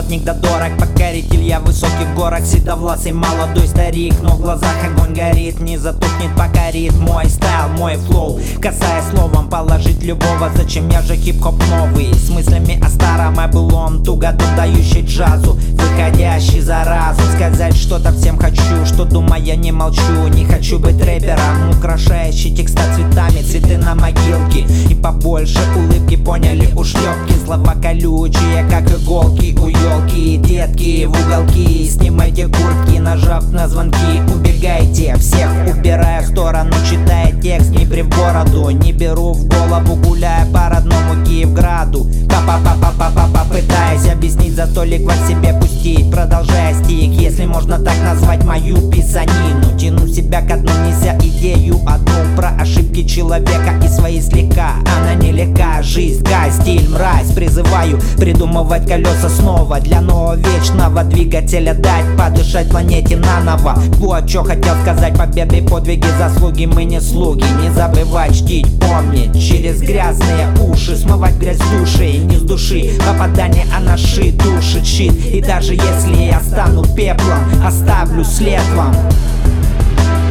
охотник да дорог, покоритель я в высоких горах, седовласый молодой старик, но в глазах огонь горит, не затухнет, покорит мой стайл, мой флоу, касаясь словом положить любого. Зачем я же хип-хоп новый, с мыслями о старом и былом, туго дающий джазу, выходящий заразу. Сказать что-то всем хочу, что думая не молчу. Не хочу быть рэпером, украшающий текста цветами, цветы на могилке и побольше улыбки, поняли ушлепки. Слова колючие, как иголки у елки. Детки в уголки, снимайте куртки, нажав на звонки, убегайте. Всех убирая в сторону, читая текст, не бри в бороду, не беру в голову, гуляя по родному Киевграду. Пытаясь объяснить, за столик вас себе пустить, продолжая стих, если можно так назвать мою писанину. Тяну себя ко дну, нельзя идею одну про ошибки человека и свои слегка. Она нелегка, жизнь, гай, стиль, мразь. Призываю придумывать колеса снова для нового вечного двигателя, дать подышать планете наново. Вот что хотел сказать: победы, подвиги, заслуги, мы не слуги. Не забывать чтить, помнить, через грязные уши смывать грязь души и не с души. Попадание, а наши души щит. И даже если я стану пеплом, оставлю след вам.